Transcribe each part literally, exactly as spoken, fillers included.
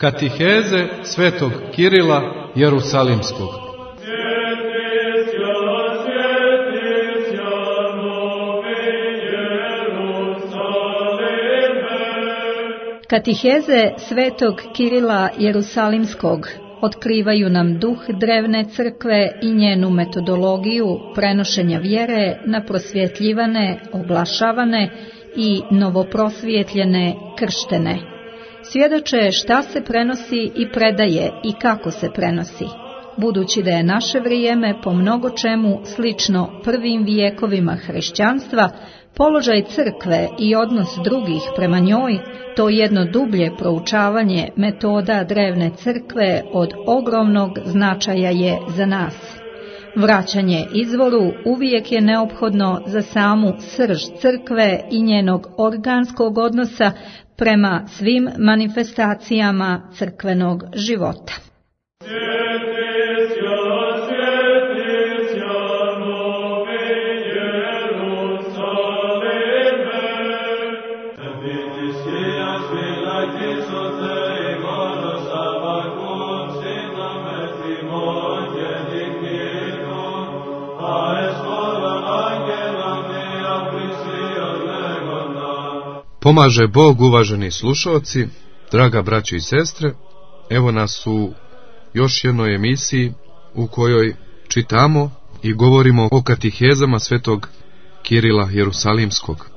Katiheze svetog Kirila Jerusalimskog. Katiheze svetog Kirila Jerusalimskog otkrivaju nam duh drevne crkve i njenu metodologiju prenošenja vjere na prosvjetljivane, oglašavane i novoprosvjetljene krštene. Svjedoče šta se prenosi i predaje i kako se prenosi. Budući da je naše vrijeme po mnogo čemu slično prvim vijekovima hrišćanstva, položaj crkve i odnos drugih prema njoj, to jedno dublje proučavanje metoda drevne crkve od ogromnog značaja je za nas. Vraćanje izvoru uvijek je neophodno za samu srž crkve i njenog organskog odnosa prema svim manifestacijama crkvenog života. Pomaže Bog, uvaženi slušalci, draga braćo i sestre. Evo nas u još jednoj emisiji u kojoj čitamo i govorimo o katihezama svetog Kirila Jerusalimskog.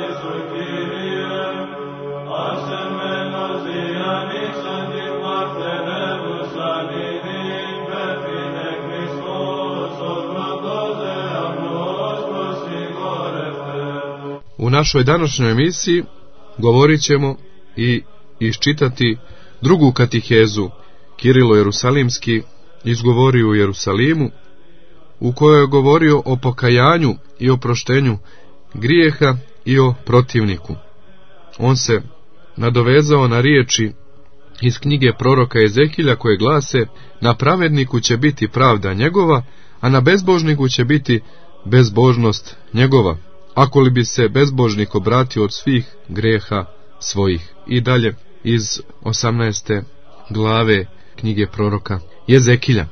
U našoj današnjoj emisiji govorit ćemo i iščitati drugu katihezu Kirilo Jerusalimski izgovorio u Jerusalimu, u kojoj je govorio o pokajanju i oproštenju grijeha i o protivniku. On se nadovezao na riječi iz knjige proroka Ezekilja koje glase: na pravedniku će biti pravda njegova, a na bezbožniku će biti bezbožnost njegova, ako li bi se bezbožnik obratio od svih grijeha svojih. I dalje iz osamnaeste glave knjige proroka Ezekilja.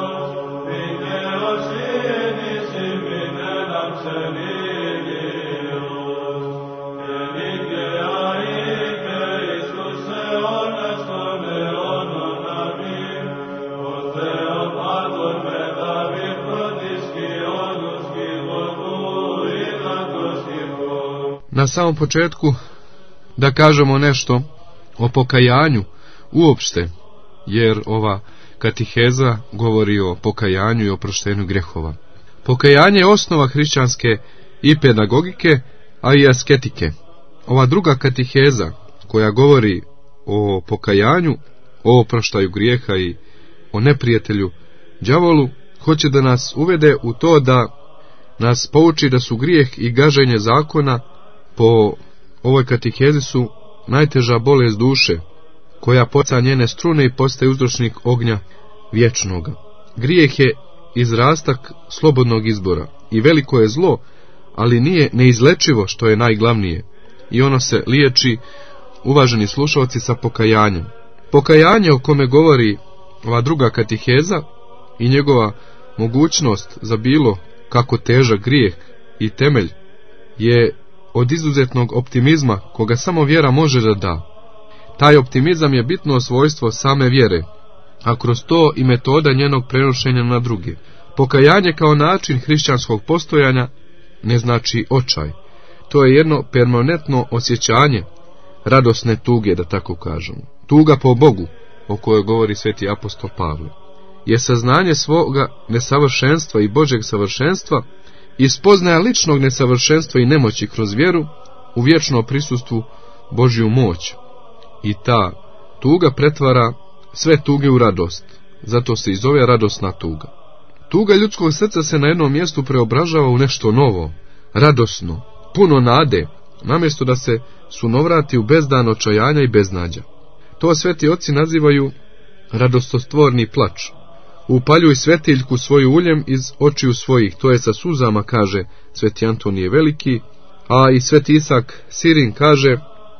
Na samom početku da kažemo nešto o pokajanju uopšte, jer ova katiheza govori o pokajanju i oproštenju grehova. Pokajanje je osnova hrišćanske i pedagogike, a i asketike. Ova druga katiheza koja govori o pokajanju, o oproštaju grijeha i o neprijatelju đavolu, hoće da nas uvede u to da nas pouči da su grijeh i gaženje zakona po ovoj katihezi su najteža bolest duše, koja poca njene strune i postaje uzročnik ognja vječnoga. Grijeh je izrastak slobodnog izbora i veliko je zlo, ali nije neizlečivo, što je najglavnije. I ono se liječi, uvaženi slušalci, sa pokajanjem. Pokajanje o kome govori ova druga katiheza i njegova mogućnost za bilo kako težak grijeh i temelj je od izuzetnog optimizma koga samo vjera može da da. Taj optimizam je bitno svojstvo same vjere, a kroz to i metoda njenog prenošenja na druge. Pokajanje kao način hrišćanskog postojanja ne znači očaj. To je jedno permanentno osjećanje radosne tuge, da tako kažemo. Tuga po Bogu, o kojoj govori sveti apostol Pavle, je saznanje svoga nesavršenstva i Božjeg savršenstva i spoznaja ličnog nesavršenstva i nemoći kroz vjeru u vječno prisustvu Božju moć. I ta tuga pretvara sve tuge u radost, zato se i zove radosna tuga. Tuga ljudskog srca se na jednom mjestu preobražava u nešto novo, radosno, puno nade, namjesto da se sunovrati u bezdan očajanja i beznađa. To sveti oci nazivaju radostotvorni plač. Upaljuj svetiljku svoju uljem iz očiju svojih, to je sa suzama, kaže sveti Antonije Veliki, a i sveti Isak Sirin kaže: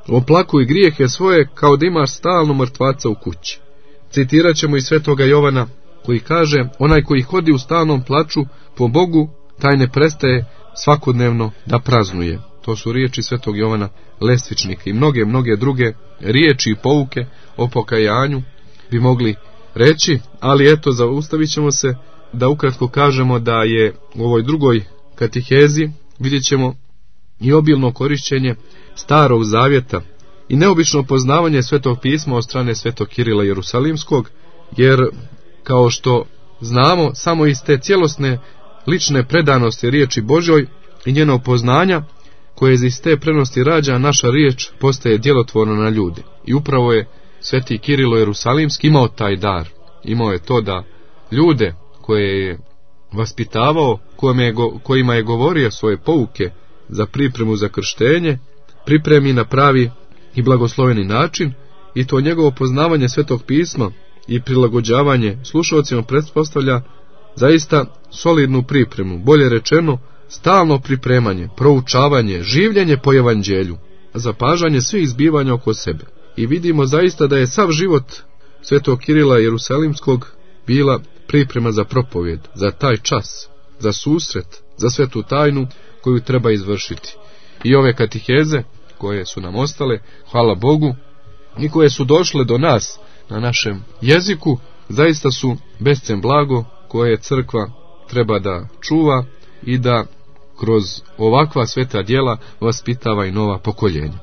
oplakuj grijehe svoje kao da imaš stalno mrtvaca u kući. Citirat ćemo i svetoga Jovana koji kaže, onaj koji hodi u stalnom plaču po Bogu, taj ne prestaje svakodnevno da praznuje. To su riječi svetog Jovana Lestvičnika i mnoge, mnoge druge riječi i pouke o pokajanju bi mogli reći, ali eto, zaustavit ćemo se da ukratko kažemo da je u ovoj drugoj katihezi vidjet ćemo i obilno korišćenje Starog Zavjeta i neobično poznavanje Svetog pisma od strane svetog Kirila Jerusalimskog, jer kao što znamo, samo iz te cjelosne lične predanosti riječi Božjoj i njenog poznanja, koje iz te prenosti rađa, naša riječ postaje djelotvorna na ljude. I upravo je sveti Kirilo Jerusalimski imao taj dar. Imao je to da ljude koje je vaspitavao, kojima je govorio svoje pouke za pripremu za krštenje, pripremi na pravi i blagosloveni način, i to njegovo poznavanje Svetog pisma i prilagođavanje slušalcima pretpostavlja zaista solidnu pripremu, bolje rečeno stalno pripremanje, proučavanje, življenje po evanđelju, zapažanje svih zbivanja oko sebe. I vidimo zaista da je sav život svetog Kirila Jerusalimskog bila priprema za propovjed, za taj čas, za susret, za svetu tajnu koju treba izvršiti. I ove katiheze koje su nam ostale, hvala Bogu, i koje su došle do nas na našem jeziku, zaista su bescen blago koje crkva treba da čuva i da kroz ovakva sveta djela vaspitava i nova pokoljenja.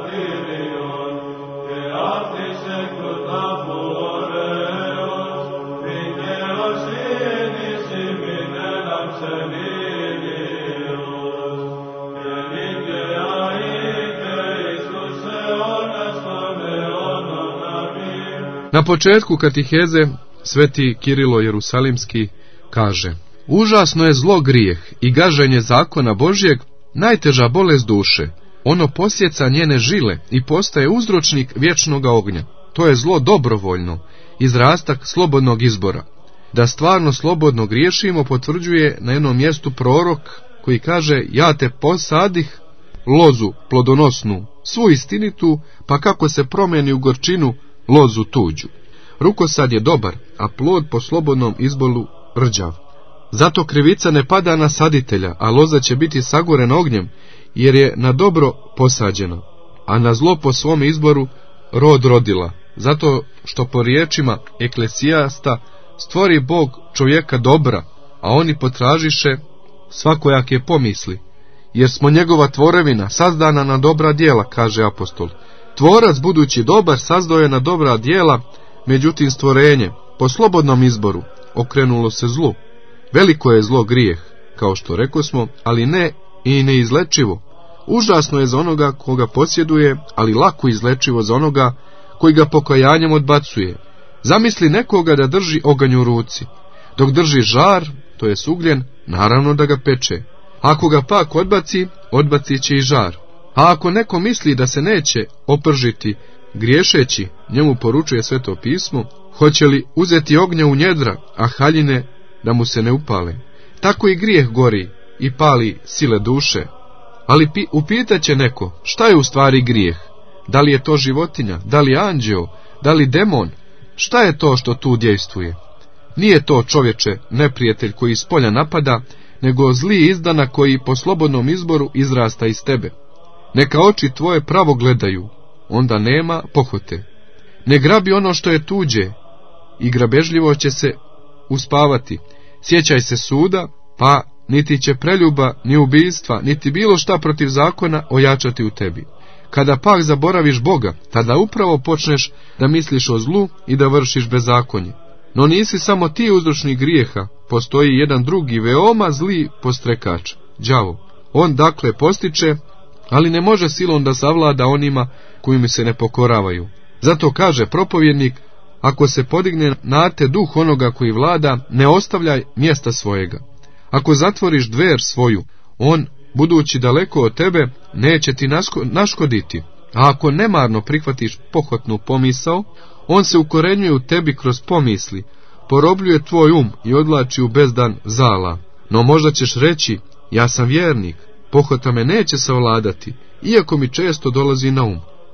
Na početku katiheze sveti Kirilo Jerusalimski kaže: užasno je zlo grijeh i gaženje zakona Božjeg, najteža bolest duše. Ono posjeca njene žile i postaje uzročnik vječnoga ognja. To je zlo dobrovoljno, izrastak slobodnog izbora. Da stvarno slobodno griješimo potvrđuje na jednom mjestu prorok koji kaže: ja te posadih, lozu plodonosnu, svu istinitu, pa kako se promijeni u gorčinu, lozu tuđu. Rukosad je dobar, a plod po slobodnom izboru rđav. Zato krivica ne pada na saditelja, a loza će biti sagorena ognjem, jer je na dobro posađena, a na zlo po svom izboru rod rodila. Zato što po riječima Eklesijasta stvori Bog čovjeka dobra, a oni potražiše svakojake pomisli, jer smo njegova tvorevina, sazdana na dobra djela, kaže apostol. Tvorac, budući dobar, sazdao je na dobra djela, međutim stvorenje, po slobodnom izboru, okrenulo se zlu. Veliko je zlo grijeh, kao što rekosmo, ali ne i neizlečivo. Užasno je za onoga koga posjeduje, ali lako izlečivo za onoga koji ga pokajanjem odbacuje. Zamisli nekoga da drži oganj u ruci. Dok drži žar, to je ugljen, naravno da ga peče. Ako ga pak odbaci, odbacit će i žar. A ako neko misli da se neće opržiti griješeći, njemu poručuje Sveto pismo, hoće li uzeti ognja u njedra, a haljine da mu se ne upale. Tako i grijeh gori i pali sile duše. Ali pi, upitat će neko, šta je u stvari grijeh? Da li je to životinja, da li anđeo, da li demon? Šta je to što tu dejstvuje? Nije to, čovječe, neprijatelj koji iz polja napada, nego zli izdana koji po slobodnom izboru izrasta iz tebe. Neka oči tvoje pravo gledaju, onda nema pohote. Ne grabi ono što je tuđe i grabežljivo će se uspavati. Sjećaj se suda, pa niti će preljuba, ni ubijstva, niti bilo šta protiv zakona ojačati u tebi. Kada pak zaboraviš Boga, tada upravo počneš da misliš o zlu i da vršiš bezakonje. No nisi samo ti uzročnik grijeha, postoji jedan drugi veoma zli postrekač, đavo. On dakle postiče, ali ne može silom da savlada onima koji mi se ne pokoravaju. Zato kaže propovjednik, ako se podigne na te duh onoga koji vlada, ne ostavljaj mjesta svojega. Ako zatvoriš dver svoju, on, budući daleko od tebe, neće ti naškoditi. A ako nemarno prihvatiš pohotnu pomisao, on se ukorenjuje u tebi kroz pomisli, porobljuje tvoj um i odlači u bezdan zala. No možda ćeš reći, ja sam vjernik, pohota me neće savladati, iako mi često dolazi na um.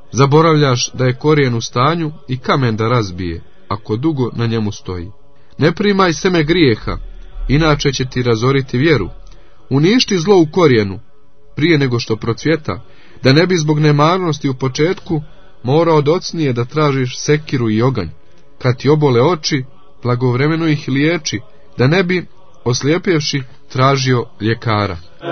Zaboravljaš da je korijen u stanju i kamen da razbije, ako dugo na njemu stoji. Ne primaj seme grijeha, inače će ti razoriti vjeru. Uništi zlo u korijenu, prije nego što procvjeta, da ne bi zbog nemarnosti u početku morao docnije da tražiš sekiru i oganj. Kad ti obole oči, blagovremeno ih liječi, da ne bi, oslijepjevši, tražio ljekara.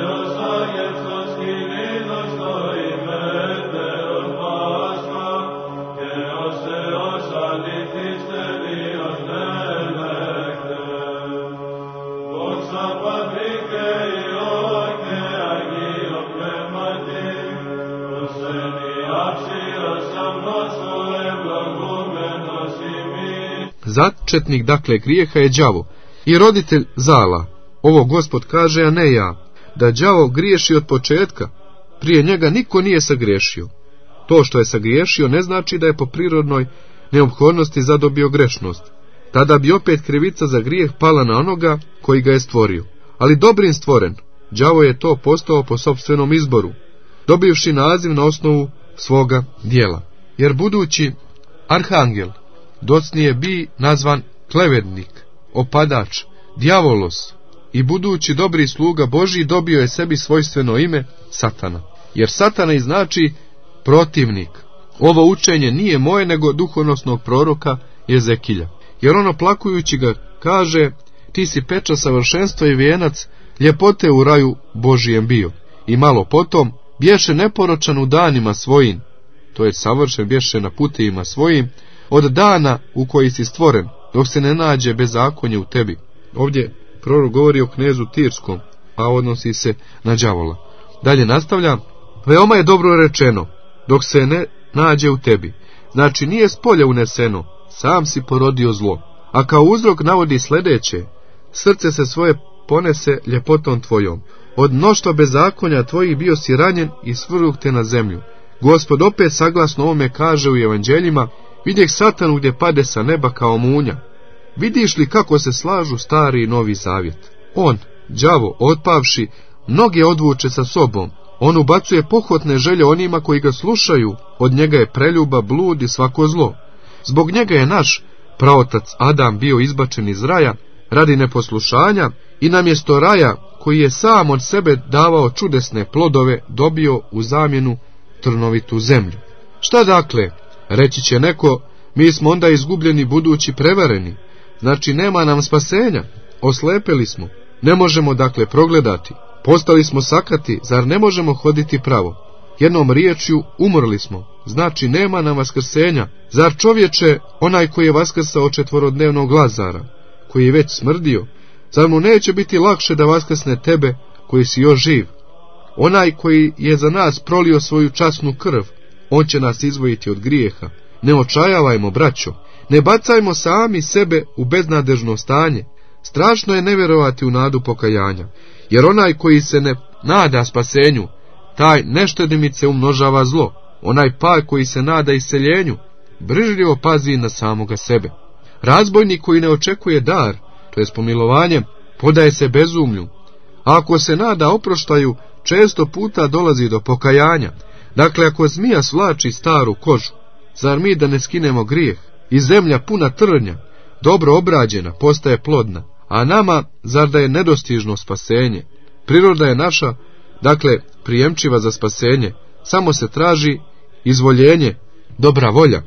Začetnik dakle grijeha je đavo i roditelj zala. Ovo Gospod kaže, a ne ja, da đavo griješi od početka, prije njega niko nije sagriješio. To što je sagriješio ne znači da je po prirodnoj neophodnosti zadobio grešnost. Tada bi opet krivica za grijeh pala na onoga koji ga je stvorio. Ali dobrim stvoren, đavo je to postao po sopstvenom izboru, dobivši naziv na osnovu svoga dijela. Jer budući arhangel docnije bi nazvan klevednik, opadač, djavolos, i budući dobri sluga Božji dobio je sebi svojstveno ime Satana. Jer Satana i znači protivnik. Ovo učenje nije moje nego duhonosnog proroka Jezekilja. Jer ono plakujući ga kaže, ti si peča savršenstva i vijenac ljepote u raju Božijem bio. I malo potom bješe neporočan u danima svojim, to je savršen bješe na putevima svojim, od dana u koji si stvoren, dok se ne nađe bezakonje u tebi. Ovdje prorok govori o knezu Tirskom, a odnosi se na đavola. Dalje nastavlja, veoma je dobro rečeno, dok se ne nađe u tebi. Znači nije s polja uneseno, sam si porodio zlo. A kao uzrok navodi sljedeće, srce se svoje ponese ljepotom tvojom. Od mnoštva bezakonja tvojih bio si ranjen i svrgnut te na zemlju. Gospod opet saglasno ovome kaže u evanđeljima, vidjeh Satanu gdje pade sa neba kao munja. Vidiš li kako se slažu stari i novi zavjet? On, đavo, otpavši, mnoge odvuče sa sobom. On ubacuje pohotne želje onima koji ga slušaju, od njega je preljuba, blud i svako zlo. Zbog njega je naš praotac Adam bio izbačen iz raja radi neposlušanja i namjesto raja, koji je sam od sebe davao čudesne plodove, dobio u zamjenu trnovitu zemlju. Šta dakle? Reći će neko, mi smo onda izgubljeni budući prevareni, znači nema nam spasenja, oslepeli smo, ne možemo dakle progledati, postali smo sakati, zar ne možemo hoditi pravo? Jednom riječju umrli smo, znači nema nam vaskrsenja, zar čovječe, onaj koji je vaskrsao četvorodnevnog Lazara, koji je već smrdio, zar mu neće biti lakše da vaskrsne tebe koji si još živ? Onaj koji je za nas prolio svoju časnu krv, on će nas izvojiti od grijeha. Ne očajavajmo, braćo, ne bacajmo sami sebe u beznadežno stanje. Strašno je ne vjerovati u nadu pokajanja, jer onaj koji se ne nada spasenju, taj neštedimice umnožava zlo. Onaj pak koji se nada iseljenju, brižljivo pazi na samoga sebe. Razbojnik koji ne očekuje dar, to je pomilovanje, podaje se bezumlju. A ako se nada oproštaju, često puta dolazi do pokajanja. Dakle, ako zmija svlači staru kožu, zar mi da ne skinemo grijeh? I zemlja puna trnja, dobro obrađena, postaje plodna. A nama, zar da je nedostižno spasenje? Priroda je naša, dakle, prijemčiva za spasenje. Samo se traži izvoljenje, dobra volja.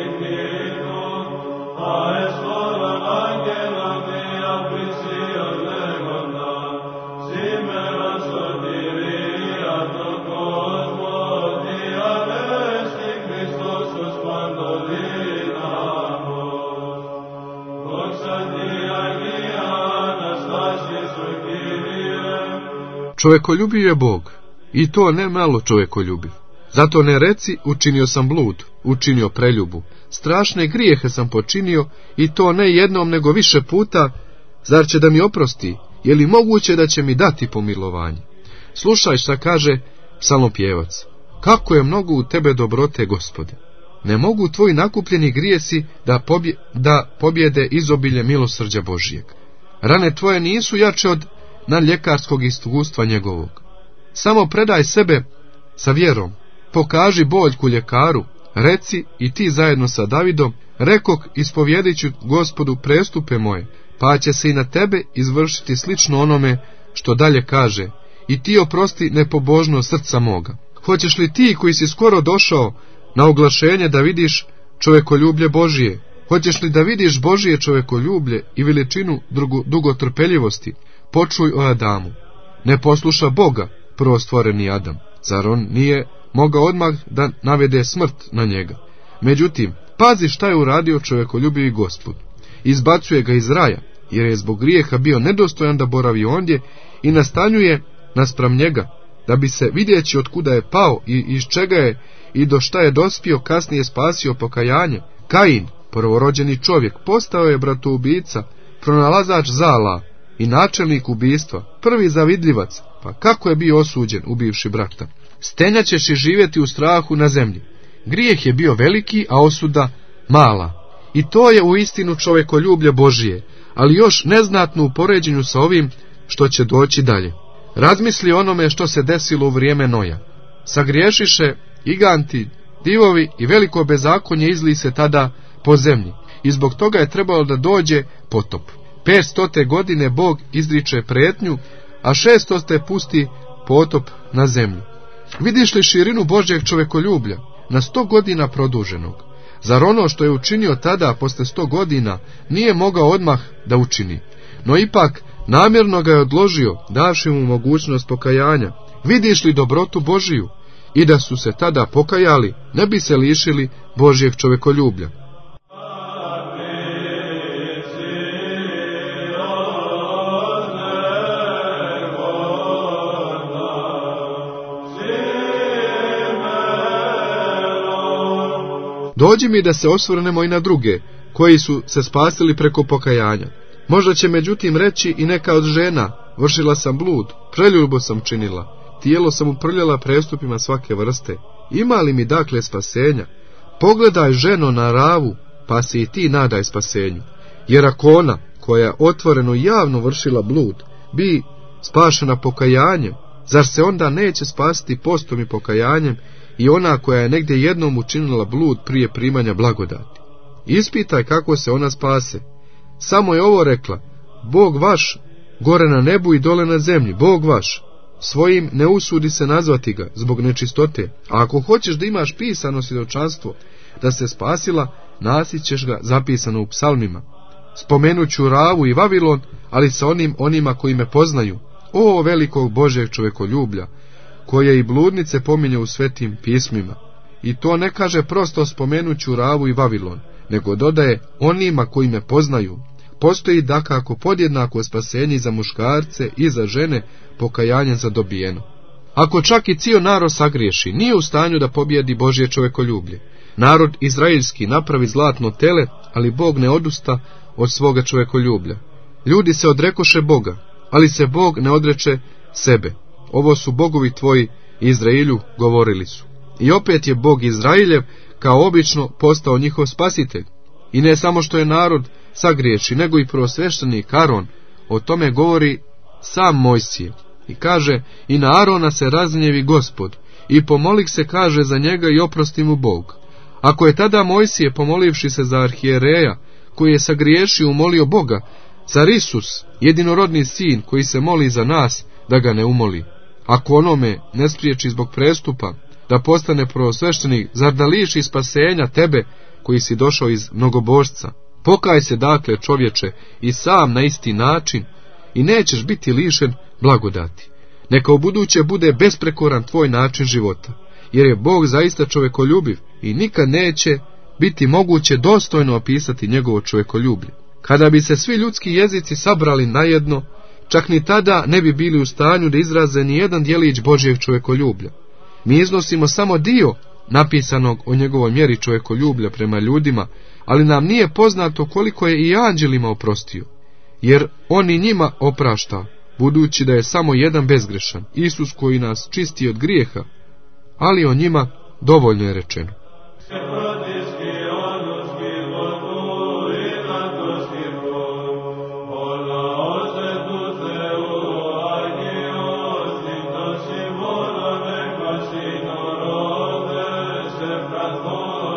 Čovjekoljubiv je Bog, i to ne malo čovjekoljubiv. Zato ne reci, učinio sam blud, učinio preljubu. Strašne grijehe sam počinio, i to ne jednom nego više puta. Zar će da mi oprosti? Je li moguće da će mi dati pomilovanje? Slušaj šta kaže psalmopjevac. Kako je mnogo u tebe dobrote, Gospode. Ne mogu tvoji nakupljeni grijesi da, pobje, da pobjede izobilje milosrđa Božijeg. Rane tvoje nisu jače od na ljekarskog iskustva njegovog. Samo predaj sebe sa vjerom, pokaži boljku ljekaru reci i ti zajedno sa Davidom, rekok, ispovjedit ću Gospodu prestupe moje, pa će se i na tebe izvršiti slično onome što dalje kaže, i ti oprosti nepobožnost srca moga. Hoćeš li ti koji si skoro došao na oglašenje da vidiš čovekoljublje Božije? Hoćeš li da vidiš Božije čovekoljublje i veličinu dugotrpeljivosti? Počuj o Adamu. Ne posluša Boga, prvostvoreni Adam. Zar on nije mogao odmah da navede smrt na njega? Međutim, pazi šta je uradio čovekoljubivi Gospod. Izbacuje ga iz raja, jer je zbog grijeha bio nedostojan da boravi ondje, i nastanjuje naspram njega, da bi se, vidjeći od kuda je pao i iz čega je i do šta je dospio, kasnije spasio pokajanje. Kain, prvorođeni čovjek, postao je bratoubica, pronalazač zala i načelnik ubistva, prvi zavidljivac, pa kako je bio osuđen ubivši brata. Stenjaćeš i živjeti u strahu na zemlji. Grijeh je bio veliki, a osuda mala. I to je uistinu čovekoljublje Božije, ali još neznatno u poređenju sa ovim što će doći dalje. Razmisli onome što se desilo u vrijeme Noja. Sagriješiše giganti, divovi i veliko bezakonje izli se tada po zemlji, i zbog toga je trebalo da dođe potop. Petstote godine Bog izriče pretnju, a šestoste pusti potop na zemlju. Vidiš li širinu Božjeg čovekoljublja, na sto godina produženog? Zar ono što je učinio tada, posle sto godina, nije mogao odmah da učini? No ipak, namjerno ga je odložio, davši mu mogućnost pokajanja. Vidiš li dobrotu Božiju? I da su se tada pokajali, ne bi se lišili Božjeg čovekoljublja. Dođi mi da se osvrnemo i na druge, koji su se spasili preko pokajanja. Možda će međutim reći i neka od žena, vršila sam blud, preljulbo sam činila, tijelo sam uprljala prestupima svake vrste. Ima li mi dakle spasenja? Pogledaj, ženo, na Ravu, pa se i ti nadaj spasenju. Jer ako ona, koja je otvoreno i javno vršila blud, bi spašena pokajanjem, zar se onda neće spasiti postom i pokajanjem i ona koja je negdje jednom učinila blud prije primanja blagodati? Ispitaj kako se ona spase. Samo je ovo rekla: Bog vaš, gore na nebu i dole na zemlji, Bog vaš. Svojim ne usudi se nazvati ga zbog nečistote, a ako hoćeš da imaš pisano svjedočanstvo da se spasila, nasit ćeš ga zapisano u psalmima. Spomenut ću Ravu i Vavilon, ali sa onim onima koji me poznaju, o velikog Božjeg čovekoljublja, koje i bludnice pominje u svetim pismima. I to ne kaže prosto spomenut ću Ravu i Vavilon, nego dodaje onima koji me poznaju. Postoji dakako podjednako spasenje za muškarce i za žene, pokajanje zadobijeno. Ako čak i cijel narod sagriješi, nije u stanju da pobjedi Božje čovekoljublje. Narod izraelski napravi zlatno tele, ali Bog ne odusta od svoga čovekoljublja. Ljudi se odrekoše Boga, ali se Bog ne odreče sebe. Ovo su bogovi tvoji, Izraelju, govorili su. I opet je Bog Izraeljev, kao obično, postao njihov spasitelj. I ne samo što je narod sagriješi, nego i prvosveštenik Aron. O tome govori sam Mojsije. I kaže: i na Arona se razgnjevi Gospod, i pomolik se, kaže, za njega i oprosti mu Bog. Ako je tada Mojsije, pomolivši se za arhijereja, koji je sagriješio, umolio Boga, zar Isus, jedinorodni sin, koji se moli za nas, da ga ne umoli? Ako onome ne spriječi zbog prestupa da postane prvosveštenik, zar da liši spasenja tebe, koji si došao iz mnogobožca? Pokaj se dakle, čovječe, i sam na isti način, i nećeš biti lišen blagodati. Neka u buduće bude besprekoran tvoj način života, jer je Bog zaista čovekoljubiv i nikad neće biti moguće dostojno opisati njegovo čovekoljublje. Kada bi se svi ljudski jezici sabrali najedno, čak ni tada ne bi bili u stanju da izraze ni jedan djelić Božjeg čovekoljublja. Mi iznosimo samo dio napisanog o njegovoj mjeri čovekoljublja prema ljudima, ali nam nije poznato koliko je i anđelima oprostio, jer on i njima oprašta, budući da je samo jedan bezgrešan, Isus, koji nas čisti od grijeha, ali o njima dovoljno je rečeno. Oh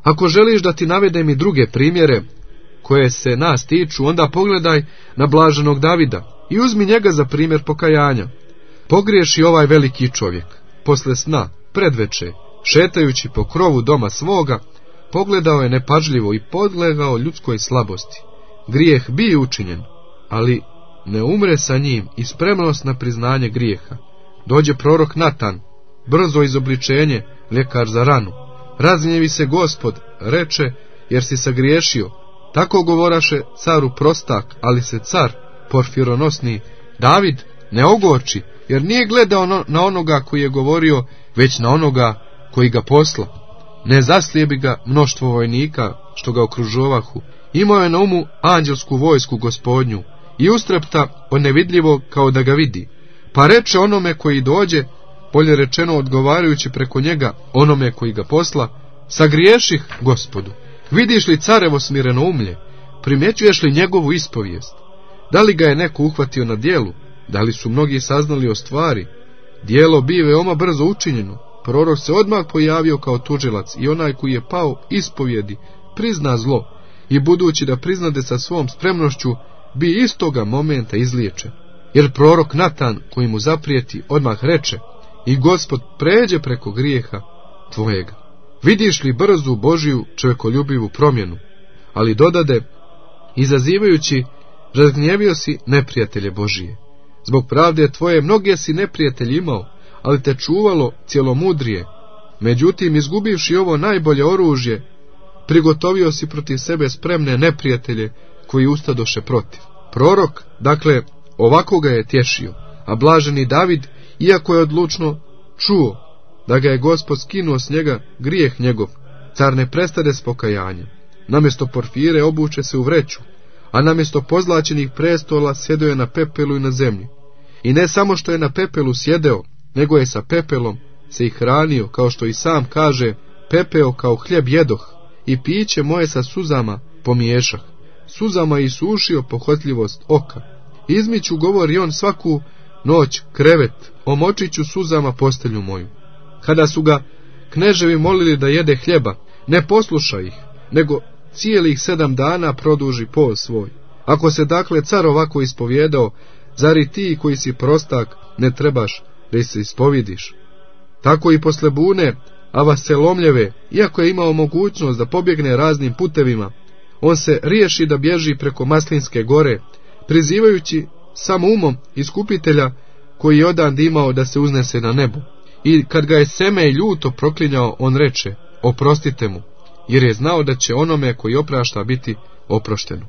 Ako želiš da ti navedem i druge primjere koje se nas tiču, onda pogledaj na blaženog Davida i uzmi njega za primjer pokajanja. Pogriješi ovaj veliki čovjek. Posle sna, predveče, šetajući po krovu doma svoga, pogledao je nepažljivo i podlegao ljudskoj slabosti. Grijeh bi učinjen, ali ne umre sa njim i spremnost na priznanje grijeha. Dođe prorok Natan, brzo izobličenje, ljekar za ranu. Razgnjevi se Gospod, reče, jer si sagriješio. Tako govoraše caru prostak, ali se car, porfironosni David, ne ogorči, jer nije gledao na onoga koji je govorio, već na onoga koji ga posla. Ne zaslijebi ga mnoštvo vojnika, što ga okružovahu. Imao je na umu anđelsku vojsku Gospodnju i ustrepta od nevidljivog kao da ga vidi. Pa reče onome koji dođe, bolje rečeno odgovarajući preko njega onome koji ga posla, sagriješih Gospodu. Vidiš li carevo smireno umlje? Primjećuješ li njegovu ispovijest? Da li ga je neko uhvatio na djelu? Da li su mnogi saznali o stvari? Djelo bi veoma brzo učinjeno. Prorok se odmah pojavio kao tužilac i onaj koji je pao ispovjedi prizna zlo i budući da priznade sa svom spremnošću bi istoga momenta izliječen. Jer prorok Natan koji mu zaprijeti odmah reče i Gospod pređe preko grijeha tvojega. Vidiš li brzu Božju čovjekoljubivu promjenu? Ali dodade, izazivajući, razgnjevio si neprijatelje Božije. Zbog pravde tvoje mnoge si neprijatelji imao, ali te čuvalo cjelomudrije. Međutim, izgubivši ovo najbolje oružje, prigotovio si protiv sebe spremne neprijatelje koji ustadoše protiv. Prorok, dakle, ovako ga je tješio, a blaženi David, iako je odlučno čuo da ga je Gospod skinuo s njega grijeh njegov, car ne prestade s pokajanjem. Namjesto porfire obuče se u vreću, a namjesto pozlačenih prestola sjedeo je na pepelu i na zemlji. I ne samo što je na pepelu sjedeo, nego je sa pepelom se i hranio, kao što i sam kaže, pepeo kao hljeb jedoh i piće moje sa suzama pomiješah. Suzama i sušio pohotljivost oka. Izmiću, govori on, svaku noć krevet, omočit ću suzama postelju moju. Kada su ga kneževi molili da jede hljeba, ne posluša ih, nego cijelih sedam dana produži pol svoj. Ako se dakle car ovako ispovjedao, zar i ti koji si prostak ne trebaš da se ispovidiš? Tako i posle bune Avaselomljeve, iako je imao mogućnost da pobjegne raznim putevima, on se riješi da bježi preko Maslinske gore, prizivajući samo umom iskupitelja koji je odan imao da se uznese na nebo. I kad ga je seme ljuto proklinjao, on reče, oprostite mu, jer je znao da će onome koji oprašta biti oprošteno.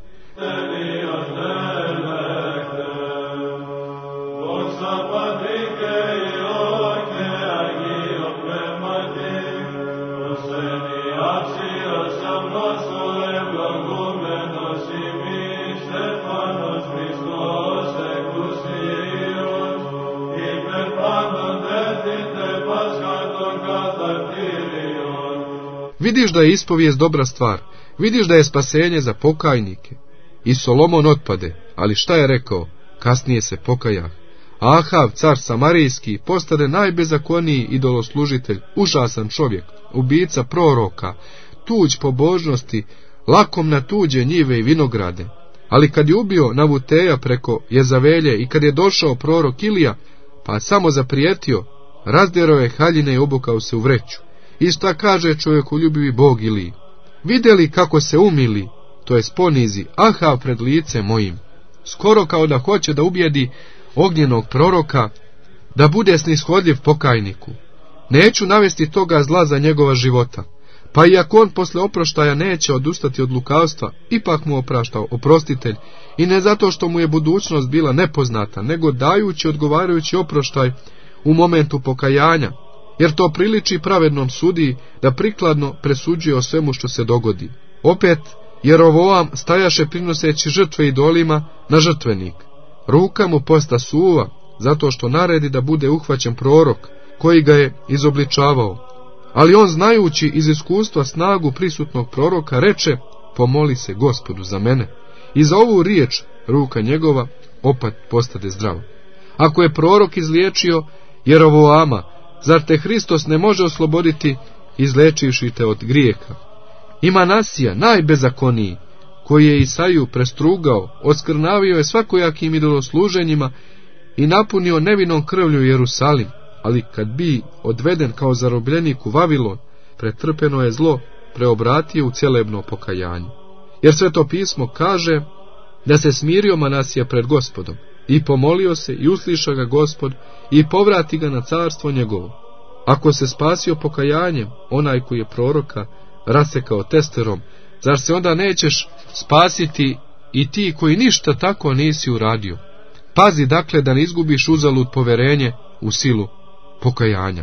Vidiš da je ispovijest dobra stvar, vidiš da je spasenje za pokajnike. I Solomon otpade, ali šta je rekao? Kasnije se pokajah. Ahav, car samarijski, postade najbezakoniji idoloslužitelj, užasan čovjek, ubica proroka, tuđ pobožnosti, lakom na tuđe njive i vinograde. Ali kad je ubio Navuteja preko Jezavelje i kad je došao prorok Ilija, pa samo zaprijetio, razderao je haljine i obukao se u vreću. I šta kaže čovjekoljubivi Bog Iliji? Vidjeli kako se umili, to je ponizi Ahav pred lice mojim, skoro kao da hoće da ubijedi ognjenog proroka, da bude snishodljiv pokajniku. Neću navesti toga zla za njegova života, pa iako on posle oproštaja neće odustati od lukavstva, ipak mu opraštao oprostitelj, i ne zato što mu je budućnost bila nepoznata, nego dajući odgovarajući oproštaj u momentu pokajanja, jer to priliči pravednom sudiji da prikladno presuđuje o svemu što se dogodi. Opet, Jerovoam stajaše prinoseći žrtve idolima na žrtvenik. Ruka mu posta suva, zato što naredi da bude uhvaćen prorok, koji ga je izobličavao. Ali on, znajući iz iskustva snagu prisutnog proroka, reče, pomoli se Gospodu za mene. I za ovu riječ ruka njegova opet postade zdrava. Ako je prorok izliječio Jerovoama, zar te Hristos ne može osloboditi izlečivši te od grijeha? I Manasija, najbezakoniji, koji je Isaju prestrugao, oskrnavio je svakojakim idolosluženjima i napunio nevinom krvlju Jerusalim, ali kad bi odveden kao zarobljenik u Vavilon, pretrpeno je zlo preobratio u cjelebno pokajanje. Jer Sveto pismo kaže da se smirio Manasija pred Gospodom i pomolio se i usliša ga Gospod i povrati ga na carstvo njegovo. Ako se spasio pokajanjem, onaj koji je proroka rasekao testerom, zar se onda nećeš spasiti i ti koji ništa tako nisi uradio? Pazi dakle da ne izgubiš uzalud poverenje u silu pokajanja.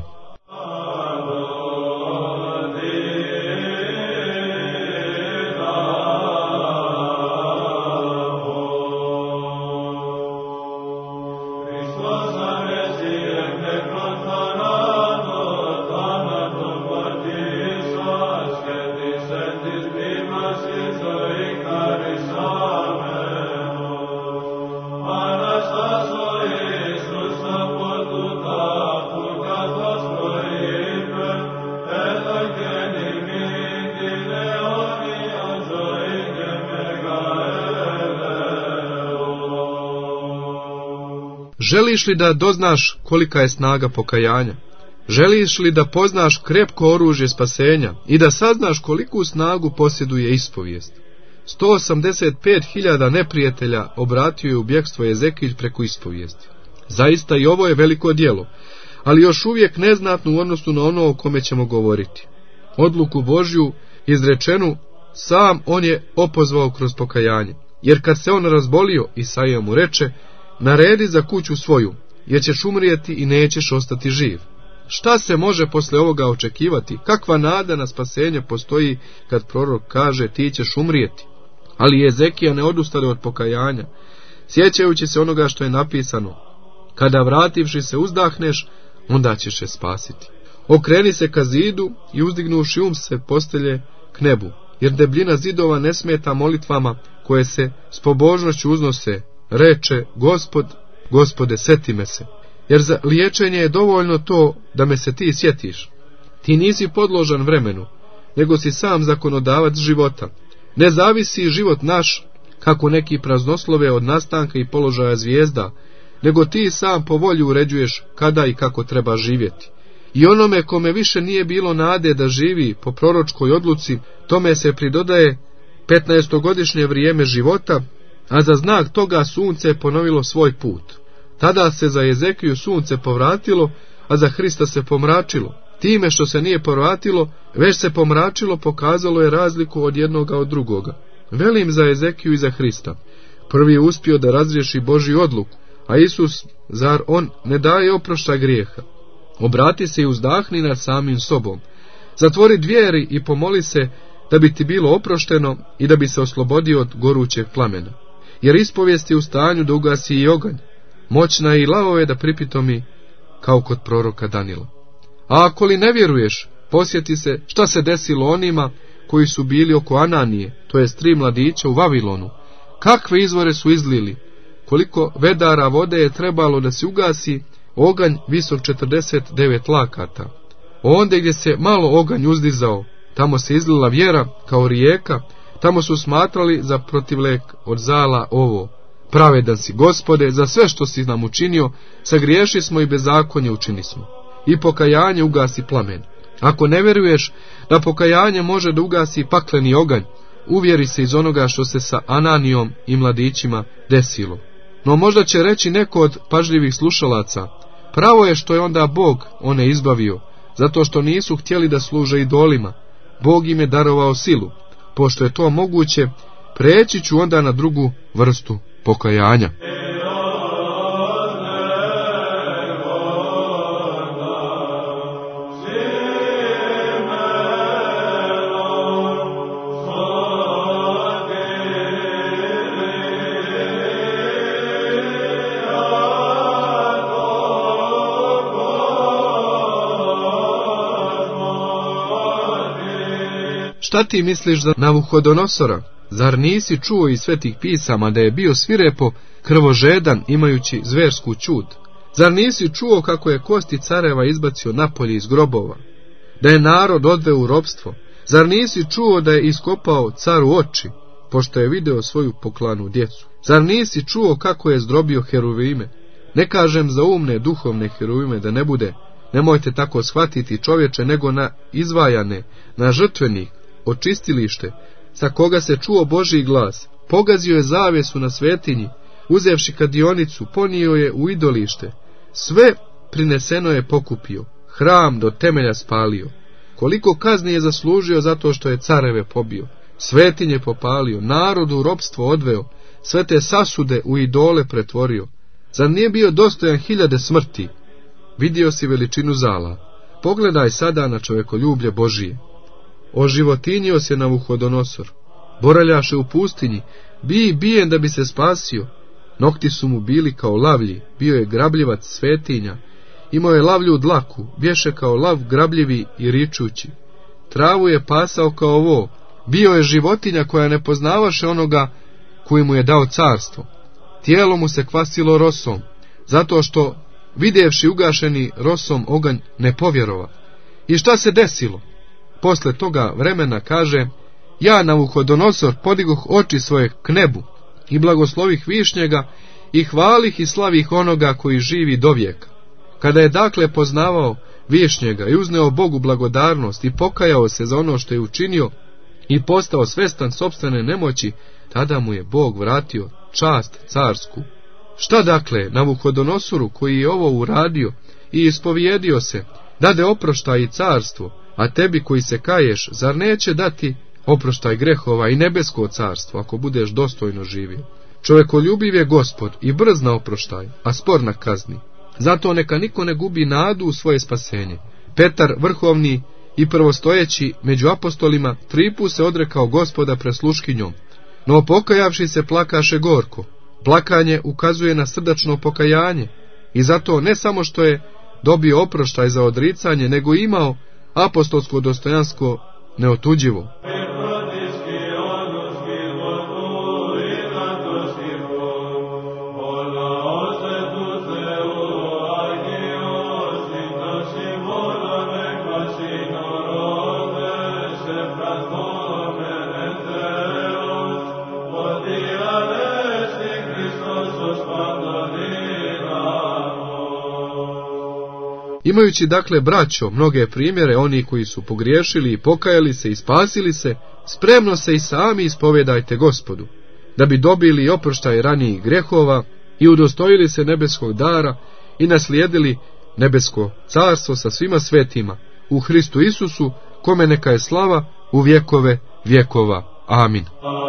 Želiš li da doznaš kolika je snaga pokajanja? Želiš li da poznaš krepko oružje spasenja i da saznaš koliku snagu posjeduje ispovijest? sto osamdeset pet hiljada neprijatelja obratio je u bjegstvo Jezekilj preko ispovijesti. Zaista i ovo je veliko djelo, ali još uvijek neznatno u odnosu na ono o kome ćemo govoriti. Odluku Božju izrečenu sam on je opozvao kroz pokajanje, jer kad se on razbolio, Isaija mu reče: naredi za kuću svoju, jer ćeš umrijeti i nećeš ostati živ. Šta se može posle ovoga očekivati? Kakva nada na spasenje postoji kad prorok kaže ti ćeš umrijeti? Ali Jezekija ne odustade od pokajanja, sjećajući se onoga što je napisano: kada vrativši se uzdahneš, onda ćeš se spasiti. Okreni se ka zidu i uzdignuši um se postelje k nebu, jer debljina zidova ne smeta molitvama koje se s pobožnošću uznose. Reče Gospod: Gospode, seti me se, jer za liječenje je dovoljno to da me se ti sjetiš. Ti nisi podložan vremenu, nego si sam zakonodavac života. Ne zavisi život naš, kako neki praznoslove, od nastanka i položaja zvijezda, nego ti sam po volji uređuješ kada i kako treba živjeti. I onome kome više nije bilo nade da živi po proročkoj odluci, tome se pridodaje petnaestogodišnje vrijeme života, a za znak toga sunce je ponovilo svoj put. Tada se za Jezekiju sunce povratilo, a za Hrista se pomračilo. Time što se nije povratilo, već se pomračilo, pokazalo je razliku od jednoga od drugoga. Velim za Jezekiju i za Hrista. Prvi je uspio da razriješi Božju odluku, a Isus, zar on ne daje oprošta grijeha? Obrati se i uzdahni nad samim sobom. Zatvori dvjeri i pomoli se da bi ti bilo oprošteno i da bi se oslobodio od gorućeg plamena. Jer ispovijest je u stanju da ugasi i oganj, moćna je i lavove da pripitomi, kao kod proroka Danila. A ako li ne vjeruješ, posjeti se šta se desilo onima koji su bili oko Ananije, to jest tri mladića u Vavilonu. Kakve izvore su izlili, koliko vedara vode je trebalo da se ugasi oganj visok četrdeset devet lakata. Onda gdje se malo oganj uzdizao, tamo se izlila vjera kao rijeka, tamo su smatrali za protivlek od zala ovo: pravedan si, Gospode, za sve što si nam učinio, sagriješi smo i bezakonje učini smo. I pokajanje ugasi plamen. Ako ne vjeruješ da pokajanje može da ugasi pakleni oganj, uvjeri se iz onoga što se sa Ananijom i mladićima desilo. No možda će reći neko od pažljivih slušalaca: pravo je što je onda Bog one izbavio, zato što nisu htjeli da služe idolima. Bog im je darovao silu. Pošto je to moguće, preći ću onda na drugu vrstu pokajanja. Šta ti misliš za Navuhodonosora? Zar nisi čuo iz svetih pisama da je bio svirepo krvožedan, imajući zversku ćud? Zar nisi čuo kako je kosti careva izbacio napolje iz grobova? Da je narod odveo u ropstvo, Zar nisi čuo da je iskopao caru oči, pošto je video svoju poklanu djecu? Zar nisi čuo kako je zdrobio heruvime? Ne kažem za umne, duhovne heruvime da ne bude, nemojte tako shvatiti čovječe, nego na izvajane, na žrtvenik, očistilište, sa koga se čuo Božji glas, pogazio je zavjesu na svetinji, uzevši kadionicu, ponio je u idolište, sve prineseno je pokupio, hram do temelja spalio. Koliko kazni je zaslužio zato što je careve pobio, svetinje popalio, narodu u ropstvo odveo, sve te sasude u idole pretvorio. Zar nije bio dostojan hiljade smrti? Vidio si veličinu zala. Pogledaj sada na čovekoljublje Božije. Oživotinio se Navuhodonosor. Boraljaše u pustinji, bi bijen da bi se spasio. Nokti su mu bili kao lavlji, bio je grabljivac svetinja. Imao je lavlju dlaku, bješe kao lav grabljivi i ričući. Travu je pasao kao vo, bio je životinja koja ne poznavaše onoga koji mu je dao carstvo. Tijelo mu se kvasilo rosom, zato što, vidjevši ugašeni rosom oganj, ne povjerova. I šta se desilo? Posle toga vremena kaže, ja Navuhodonosor podigoh oči svoje k nebu i blagoslovih višnjega i hvalih i slavih onoga koji živi dovijeka. Kada je dakle poznavao višnjega i uzneo Bogu blagodarnost i pokajao se za ono što je učinio i postao svestan sopstvene nemoći, tada mu je Bog vratio čast carsku. Šta dakle Navuhodonosoru koji je ovo uradio i ispovijedio se, dade oproštaj i carstvo, a tebi koji se kaješ, zar neće dati oproštaj grehova i nebesko carstvo, ako budeš dostojno živio? Čovekoljubiv je Gospod i brz na oproštaj, a spor na kazni. Zato neka niko ne gubi nadu u svoje spasenje. Petar, vrhovni i prvostojeći među apostolima, triput se odrekao Gospoda presluškinjom, no pokajavši se plakaše gorko. Plakanje ukazuje na srdačno pokajanje i zato ne samo što je dobio oproštaj za odricanje, nego imao apostolsko dostojanstvo neotuđivo. Imajući dakle, braćo, mnoge primjere oni koji su pogriješili i pokajali se i spasili se, spremno se i sami ispovedajte Gospodu, da bi dobili oproštaj ranijih grehova i udostojili se nebeskog dara i naslijedili nebesko carstvo sa svima svetima u Hristu Isusu, kome neka je slava u vjekove vjekova. Amin.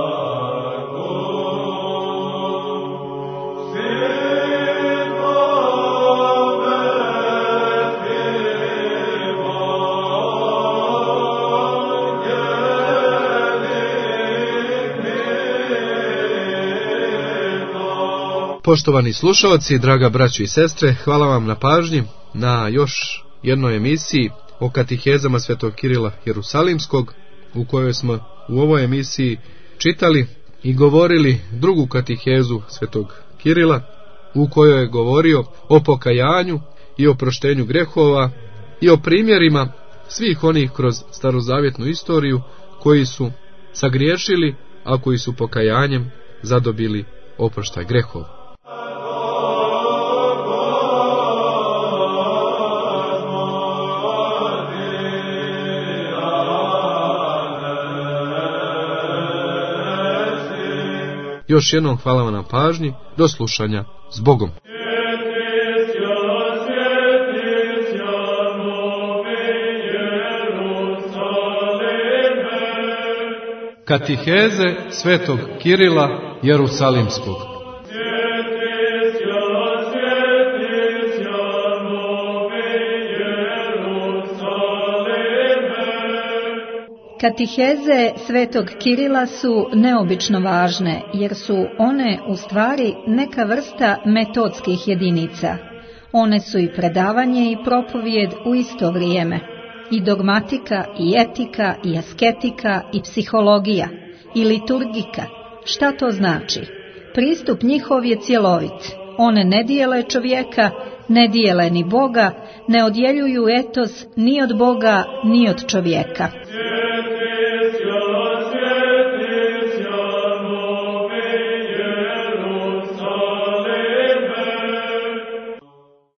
Poštovani slušalci, draga braćo i sestre, hvala vam na pažnji na još jednoj emisiji o katihezama Svetog Kirila Jerusalimskog, u kojoj smo u ovoj emisiji čitali i govorili drugu katihezu Svetog Kirila, u kojoj je govorio o pokajanju i o proštenju grehova i o primjerima svih onih kroz starozavjetnu istoriju koji su sagriješili, a koji su pokajanjem zadobili oproštaj grehova. Još jednom hvala vam na pažnji, do slušanja, s Bogom. Katiheze Svetog Kirila Jerusalimskog. Katiheze Svetog Kirila su neobično važne, jer su one u stvari neka vrsta metodskih jedinica. One su i predavanje i propovijed u isto vrijeme, i dogmatika, i etika, i asketika, i psihologija, i liturgika. Šta to znači? Pristup njihov je cjelovit. One ne dijele čovjeka, ne dijele ni Boga, ne odjeljuju etos ni od Boga, ni od čovjeka.